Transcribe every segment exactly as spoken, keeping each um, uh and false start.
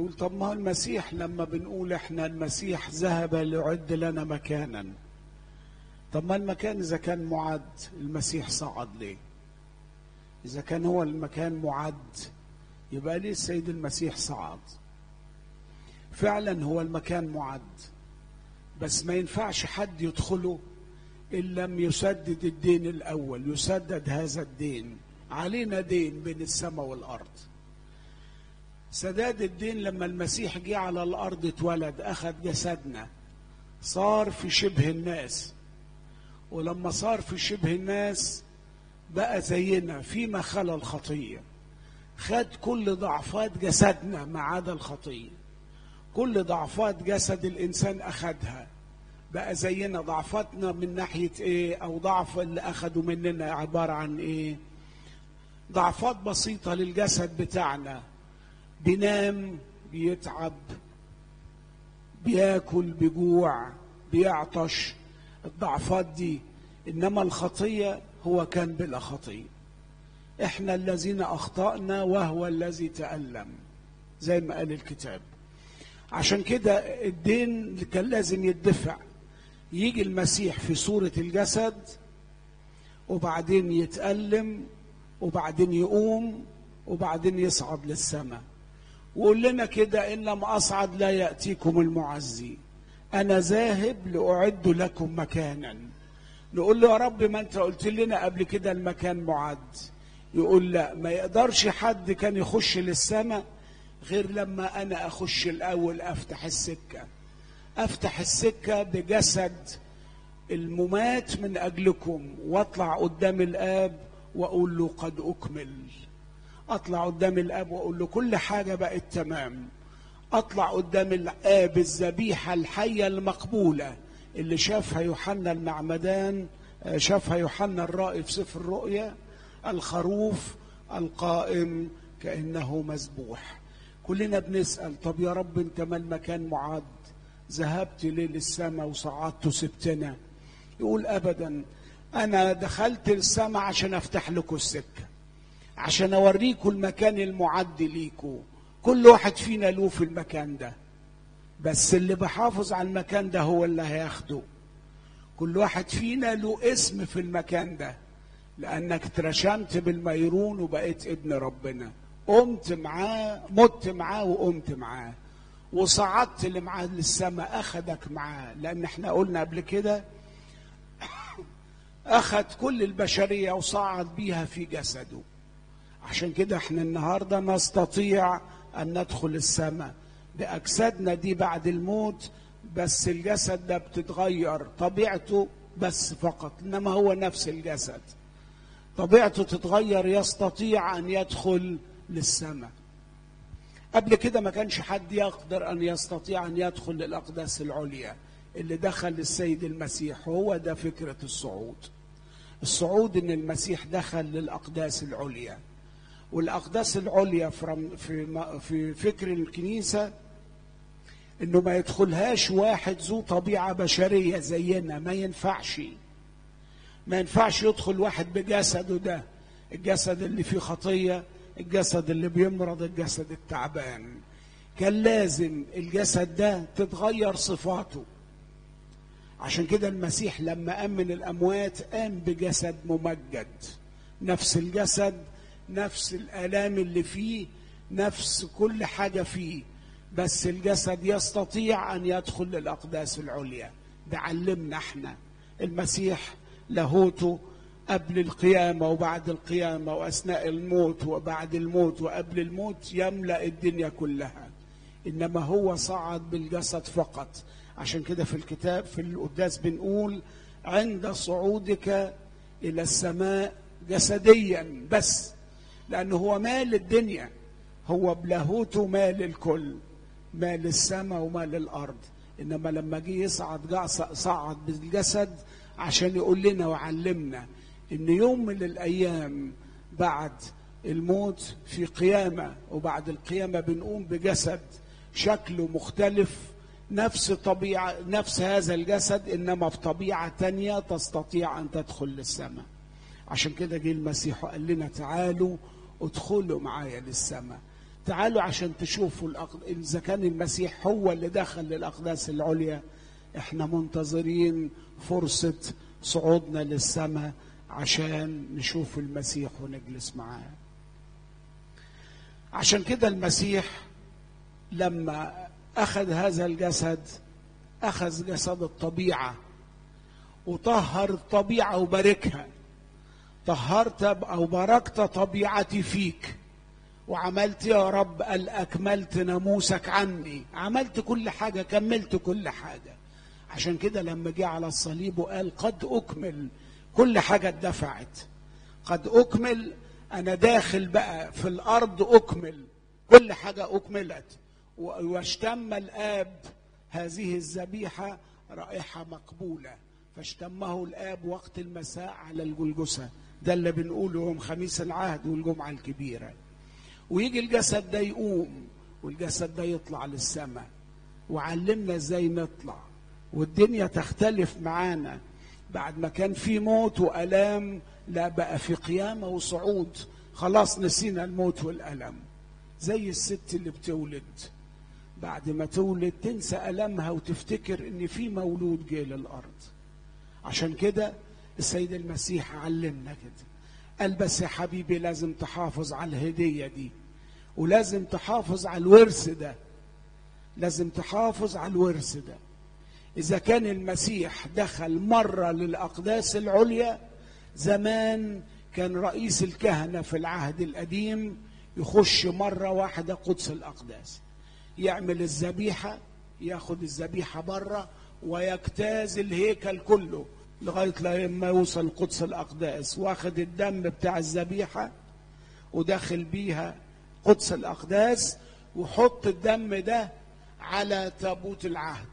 يقول طب ما هو المسيح لما بنقول احنا المسيح ذهب ليعد لنا مكانا، طب ما المكان اذا كان معد المسيح صعد ليه؟ اذا كان هو المكان معد يبقى ليه السيد المسيح صعد؟ فعلا هو المكان معد، بس ما ينفعش حد يدخله إن لم يسدد الدين الأول. يسدد هذا الدين، علينا دين بين السماء والأرض. سداد الدين لما المسيح جه على الأرض اتولد، أخذ جسدنا، صار في شبه الناس، ولما صار في شبه الناس بقى زينا فيما خلا الخطية. خد كل ضعفات جسدنا ما عدا الخطية، كل ضعفات جسد الإنسان أخدها، بقى زينا. ضعفاتنا من ناحية إيه؟ أو ضعف اللي أخدوا مننا عبارة عن إيه؟ ضعفات بسيطة للجسد بتاعنا، بينام، بيتعب، بياكل، بيجوع، بيعطش، الضعفات دي. إنما الخطية هو كان بلا خطية. إحنا الذين أخطأنا وهو الذي تألم، زي ما قال الكتاب. عشان كده الدين كان لازم يدفع. يجي المسيح في صورة الجسد، وبعدين يتألم، وبعدين يقوم، وبعدين يصعد للسماء، وقول لنا كده إن لم أصعد لا يأتيكم المعزي، أنا ذاهب لأعد لكم مكانا. نقول له يا رب ما أنت قلت لنا قبل كده المكان معد. يقول لا، ما يقدرش حد كان يخش للسماء غير لما أنا أخش الأول، أفتح السكة. أفتح السكة بجسد الممات من أجلكم، وأطلع قدام الآب وأقول له قد أكمل. أطلع قدام الآب وأقول له كل حاجة بقت تمام. أطلع قدام الآب الذبيحة الحية المقبولة اللي شافها يوحنا المعمدان، شافها يوحنا الرائي في سفر الرؤيا، الخروف القائم كأنه مذبوح. كلنا بنسأل طب يا رب انت ما المكان معد؟ ذهبت ليه للسماء وصعدت وسبتنا؟ يقول ابدا، انا دخلت السماء عشان افتح لكم السكه، عشان اوريكم المكان المعد ليكم. كل واحد فينا له في المكان ده، بس اللي بحافظ على المكان ده هو اللي هياخده. كل واحد فينا له اسم في المكان ده، لانك اترشمت بالميرون وبقيت ابن ربنا. قمت معاه، مت معاه وقمت معاه، وصعدت اللي معاه للسماء، اخدك معاه. لان احنا قلنا قبل كده اخد كل البشرية وصعد بيها في جسده. عشان كده احنا النهاردة نستطيع ان ندخل السماء باجسادنا دي بعد الموت، بس الجسد ده بتتغير طبيعته بس فقط، انما هو نفس الجسد. طبيعته تتغير، يستطيع ان يدخل للسماء. قبل كده ما كانش حد يقدر ان يستطيع ان يدخل للاقداس العليا اللي دخل للسيد المسيح. وهو ده فكرة الصعود. الصعود ان المسيح دخل للاقداس العليا. والاقداس العليا في في فكر الكنيسة انه ما يدخلهاش واحد ذو طبيعة بشرية زينا. ما ينفعش ما ينفعش يدخل واحد بجسده ده، الجسد اللي فيه خطية، الجسد اللي بيمرض، الجسد التعبان. كان لازم الجسد ده تتغير صفاته. عشان كده المسيح لما قام من الأموات قام بجسد ممجد، نفس الجسد، نفس الآلام اللي فيه، نفس كل حاجة فيه، بس الجسد يستطيع أن يدخل للأقداس العليا. ده علمنا احنا. المسيح لاهوته قبل القيامة وبعد القيامة وأثناء الموت وبعد الموت وقبل الموت يملأ الدنيا كلها، إنما هو صعد بالجسد فقط. عشان كده في الكتاب في القداس بنقول عند صعودك إلى السماء جسديا بس، لأنه هو مال الدنيا، هو بلاهوته مال الكل، مال السماء ومال الأرض. إنما لما جه يصعد صعد بالجسد عشان يقول لنا وعلمنا إن يوم من الأيام بعد الموت في قيامة، وبعد القيامة بنقوم بجسد شكله مختلف، نفس طبيعة، نفس هذا الجسد، إنما في طبيعة تانية تستطيع أن تدخل للسماء. عشان كده جه المسيح وقال لنا تعالوا ادخلوا معايا للسماء. تعالوا عشان تشوفوا الأقد... إذا كان المسيح هو اللي دخل للأقداس العليا، احنا منتظرين فرصة صعودنا للسماء عشان نشوف المسيح ونجلس معاه. عشان كده المسيح لما أخذ هذا الجسد أخذ جسد الطبيعة وطهر الطبيعة وباركها. طهرت أو باركت طبيعتي فيك، وعملت يا رب قال أكملت ناموسك عني، عملت كل حاجة، كملت كل حاجة. عشان كده لما جه على الصليب وقال قد أكمل، كل حاجة اتدفعت. قد أكمل، أنا داخل بقى في الأرض أكمل، كل حاجة أكملت. واشتم الآب هذه الذبيحة رائحة مقبولة، فاشتمه الآب وقت المساء على الجلجسة. ده اللي بنقوله يوم خميس العهد والجمعة الكبيرة. ويجي الجسد ده يقوم، والجسد ده يطلع للسماء، وعلمنا ازاي نطلع، والدنيا تختلف معانا. بعد ما كان في موت وألام، لا بقى في قيامة وصعود. خلاص نسينا الموت والألم. زي الست اللي بتولد، بعد ما تولد تنسى ألمها وتفتكر ان في مولود جاي للأرض. عشان كده السيد المسيح علمنا كده، قال بس يا حبيبي لازم تحافظ على الهدية دي، ولازم تحافظ على الورث ده، لازم تحافظ على الورث ده. إذا كان المسيح دخل مرة للأقداس العليا، زمان كان رئيس الكهنة في العهد القديم يخش مرة واحدة قدس الأقداس، يعمل الذبيحة، ياخد الذبيحة بره ويجتاز الهيكل كله لغاية لما يوصل قدس الأقداس، واخد الدم بتاع الذبيحة وداخل بيها قدس الأقداس، وحط الدم ده على تابوت العهد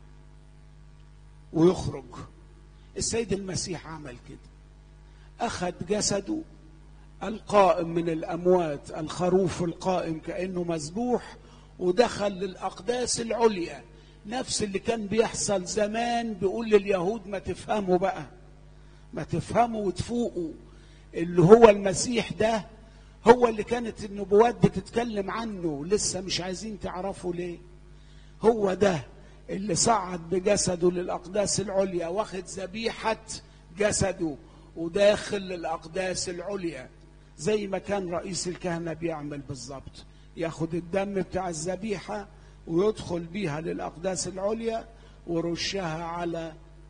ويخرج. السيد المسيح عمل كده، أخذ جسده القائم من الأموات، الخروف القائم كأنه مذبوح، ودخل للأقداس العليا. نفس اللي كان بيحصل زمان، بيقول لليهود ما تفهموا بقى، ما تفهموا وتفوقوا، اللي هو المسيح ده هو اللي كانت النبوات بتتكلم عنه، لسه مش عايزين تعرفوا ليه. هو ده اللي صعد بجسده للأقداس العليا، واخد ذبيحة جسده وداخل للأقداس العليا، زي ما كان رئيس الكهنة بيعمل بالظبط. ياخد الدم بتاع الذبيحة ويدخل بيها للأقداس العليا ورشها على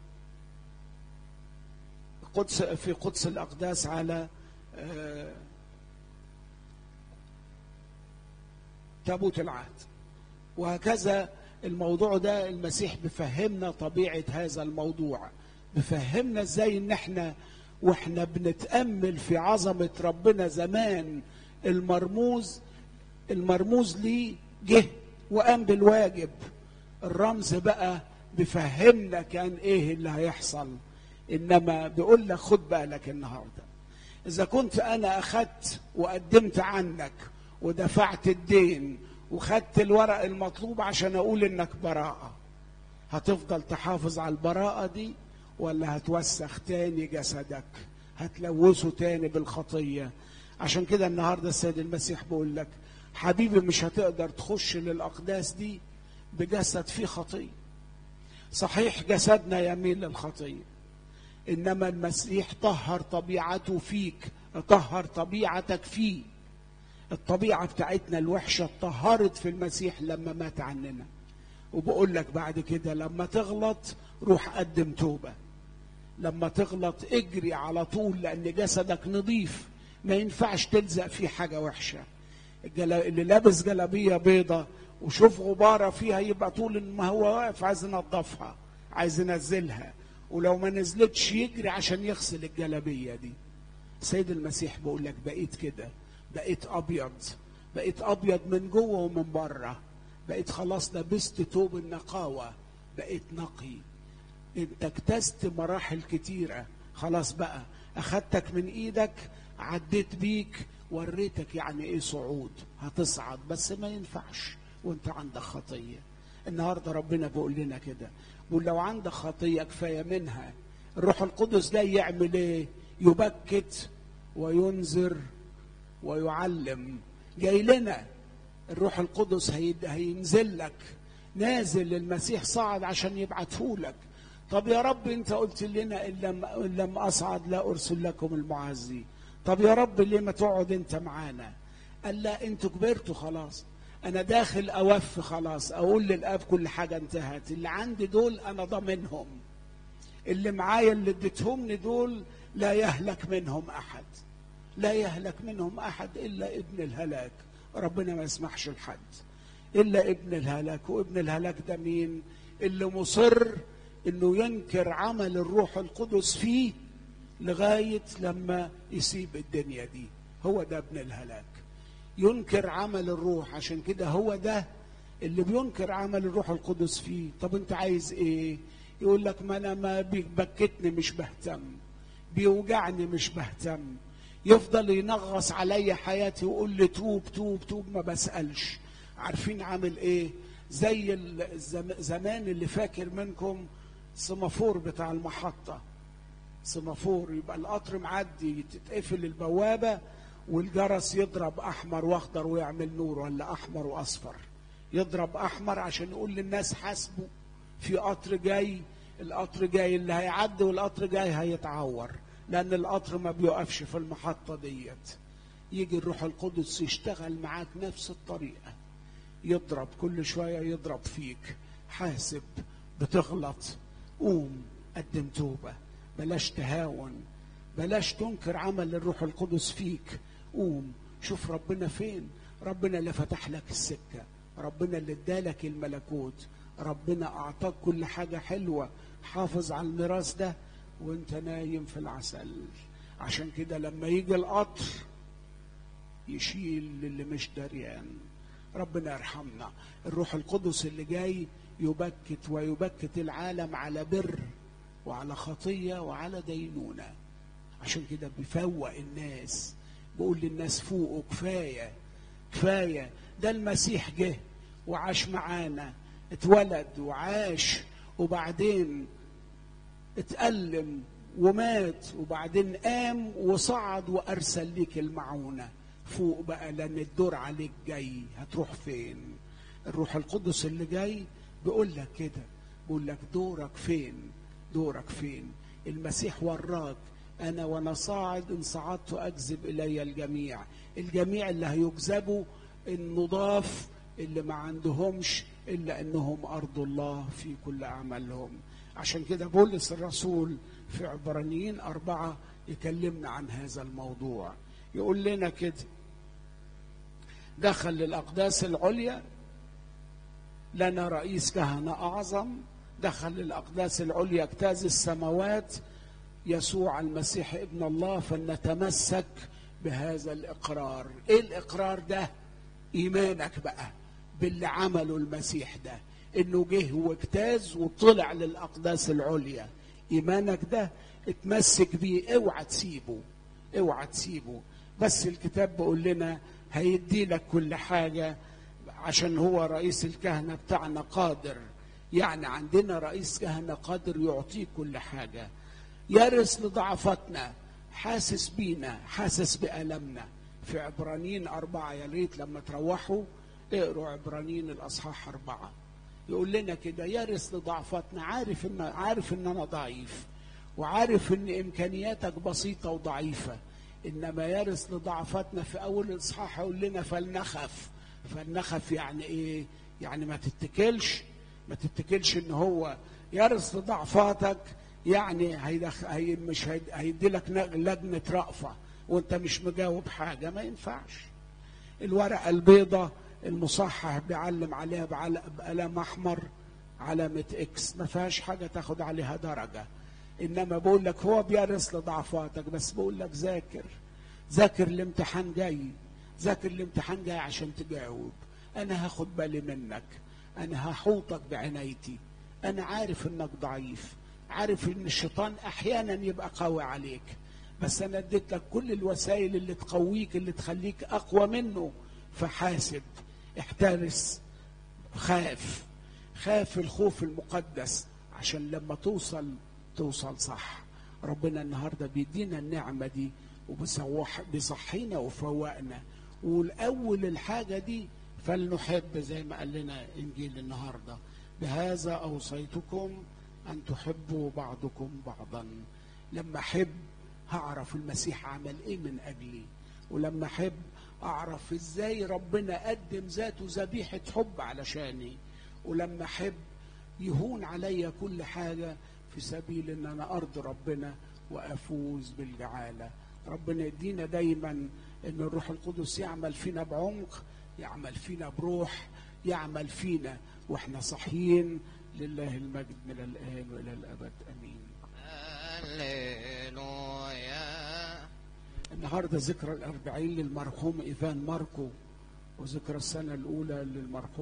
قدس، في قدس الأقداس على تابوت العهد. وهكذا الموضوع ده المسيح بفهمنا طبيعة هذا الموضوع، بفهمنا ازاي ان احنا واحنا بنتأمل في عظمة ربنا زمان، المرموز المرموز ليه جه وقام بالواجب. الرمز بقى بفهمنا كان ايه اللي هيحصل. انما بيقول لك خد بالك النهارده، اذا كنت انا اخدت وقدمت عنك ودفعت الدين وخدت الورق المطلوب عشان اقول انك براءة، هتفضل تحافظ على البراءة دي ولا هتوسخ تاني جسدك، هتلوثه تاني بالخطية؟ عشان كده النهارده السيد المسيح بيقول لك حبيبي مش هتقدر تخش للأقداس دي بجسد فيه خطية. صحيح جسدنا يميل للخطية، إنما المسيح طهر طبيعته فيك، طهر طبيعتك فيه. الطبيعة بتاعتنا الوحشة اتطهرت في المسيح لما مات عننا. وبقول لك بعد كده لما تغلط روح قدم توبة، لما تغلط اجري على طول، لأن جسدك نظيف، ما ينفعش تلزق فيه حاجة وحشة. اللي لابس جلابية بيضة وشوف غبارة فيها يبقى طول ما هو واقف عايز ينظفها، عايز ينزلها، ولو ما نزلتش يجري عشان يغسل الجلابية دي. سيد المسيح بيقول لك بقيت كده، بقيت أبيض، بقيت أبيض من جوه ومن بره، بقيت خلاص لبست توب النقاوة، بقيت نقي. انت اجتزت مراحل كتيرة، خلاص بقى أخدتك من إيدك، عديت بيك، وريتك يعني ايه صعود، هتصعد، بس ما ينفعش وانت عندك خطية. النهاردة ربنا بيقول لنا كده، بيقول لو عندك خطية كفاية منها. الروح القدس ده يعمل ايه؟ يبكت وينذر ويعلم. جاي لنا الروح القدس هينزل لك، نازل، المسيح صعد عشان يبعته لك. طب يا رب انت قلت لنا ان لم, إن لم اصعد لا ارسل لكم المعزي. طب يا رب ليه ما تقعد انت معانا؟ قال لا، انتوا كبرتوا خلاص، انا داخل اوفي خلاص، اقول للاب كل حاجه انتهت، اللي عندي دول انا ضامنهم، اللي معايا اللي اديتهم دول لا يهلك منهم احد، لا يهلك منهم احد الا ابن الهلاك. ربنا ما يسمحش لحد الا ابن الهلاك. وابن الهلاك ده مين؟ اللي مصر انه ينكر عمل الروح القدس فيه لغايه لما يسيب الدنيا دي. هو ده ابن الهلاك، ينكر عمل الروح. عشان كده هو ده اللي بينكر عمل الروح القدس فيه. طب انت عايز ايه؟ يقول لك ما انا ما بيبكتني مش بهتم، بيوجعني مش بهتم، يفضل ينغص عليا حياتي ويقول لي توب توب توب، ما بسألش. عارفين عامل ايه؟ زي زمان اللي فاكر منكم سمافور بتاع المحطة، سمافور يبقى القطر معدي تتقفل البوابة والجرس يضرب احمر واخضر ويعمل نور، ولا احمر واصفر. يضرب احمر عشان يقول للناس حاسبوا في قطر جاي، القطر جاي، اللي هيعدي والقطر جاي هيتعور، لان القطر ما بيوقفش في المحطة ديت. يجي الروح القدس يشتغل معاك نفس الطريقة، يضرب كل شوية، يضرب فيك، حاسب، بتغلط، قوم قدم توبة، بلاش تهاون، بلاش تنكر عمل الروح القدس فيك، قوم شوف ربنا فين. ربنا اللي فتح لك السكة، ربنا اللي ادالك الملكوت، ربنا اعطاك كل حاجة حلوة. حافظ على الميراث ده وانت نايم في العسل. عشان كده لما يجي القطر يشيل اللي مش دريان. ربنا يرحمنا. الروح القدس اللي جاي يبكت ويبكت العالم على بر وعلى خطية وعلى دينونة. عشان كده بيفوق الناس، بيقول للناس فوقوا، كفاية كفاية. ده المسيح جه وعاش معانا، اتولد وعاش وبعدين اتألم ومات وبعدين قام وصعد وأرسل ليك المعونة. فوق بقى، لأن الدور عليك جاي. هتروح فين؟ الروح القدس اللي جاي بيقول لك كده، بيقول لك دورك فين؟ دورك فين؟ المسيح وراك، أنا وأنا صاعد إن صعدت أجذب إلي الجميع. الجميع اللي هيجذبوا النضاف اللي ما عندهمش إلا أنهم أرض الله في كل أعمالهم. عشان كده بولس الرسول في عبرانيين أربعة يكلمنا عن هذا الموضوع، يقول لنا كده: دخل للأقداس العليا، لنا رئيس كهنة أعظم، دخل للأقداس العليا اجتاز السماوات، يسوع المسيح ابن الله، فلنتمسك بهذا الإقرار. إيه الإقرار ده؟ إيمانك بقى باللي عمله المسيح ده، إنه جه واجتاز وطلع للأقداس العليا. إيمانك ده اتمسك بيه، اوعى تسيبه، اوعى تسيبه. بس الكتاب بيقول لنا هيدي لك كل حاجة، عشان هو رئيس الكهنة بتاعنا قادر. يعني عندنا رئيس كهنة قادر يعطيك كل حاجة، يرث لضعفتنا، حاسس بينا، حاسس بألمنا. في عبرانيين أربعة، يا ريت لما تروحوا اقروا عبرانيين الأصحاح أربعة، يقول لنا كده: يرث لضعفتنا. عارف إن عارف إن أنا ضعيف، وعارف إن إمكانياتك بسيطة وضعيفة، إنما يرث لضعفتنا. في أول الإصحاح يقول لنا فلنخف. فلنخف يعني إيه؟ يعني ما تتكلش، ما تتكلش إن هو يرث لضعفاتك. يعني هيدخ... هي مش هيد... هيدي لك لجنة رأفة وانت مش مجاوب حاجة، ما ينفعش. الورقة البيضة المصحح بيعلم عليها بقلم أحمر علامة إكس، ما فيهاش حاجة تاخد عليها درجة. إنما بقول لك هو بيرث لضعفاتك، بس بقول لك ذاكر، ذاكر الامتحان جاي، ذاكر الامتحان جاي عشان تجاوب. أنا هاخد بالي منك، أنا هحوطك بعنايتي، أنا عارف إنك ضعيف، عارف إن الشيطان أحيانا يبقى قوي عليك، بس أنا اديت لك كل الوسائل اللي تقويك، اللي تخليك أقوى منه. فحاسب، احترس، خاف، خاف الخوف المقدس عشان لما توصل توصل صح. ربنا النهاردة بيدينا النعمة دي وبيصحينا وفوقنا. والأول الحاجة دي فلنحب زي ما قال لنا إنجيل النهاردة، بهذا أوصيتكم أن تحبوا بعضكم بعضا. لما أحب هعرف المسيح عمل إيه من أجلي، ولما أحب أعرف إزاي ربنا قدم ذاته ذبيحة حب علشاني، ولما أحب يهون عليا كل حاجة في سبيل أن أنا أرضي ربنا وأفوز بالجعالة. ربنا يدينا دايما أن الروح القدس يعمل فينا بعمق، يعمل فينا بروح، يعمل فينا وإحنا صحيين. لله المجد من الآن وإلى الأبد آمين. هللويا. النهارده ذكرى الأربعين للمرحوم إيفان ماركو، وذكرى السنة الأولى للمرحوم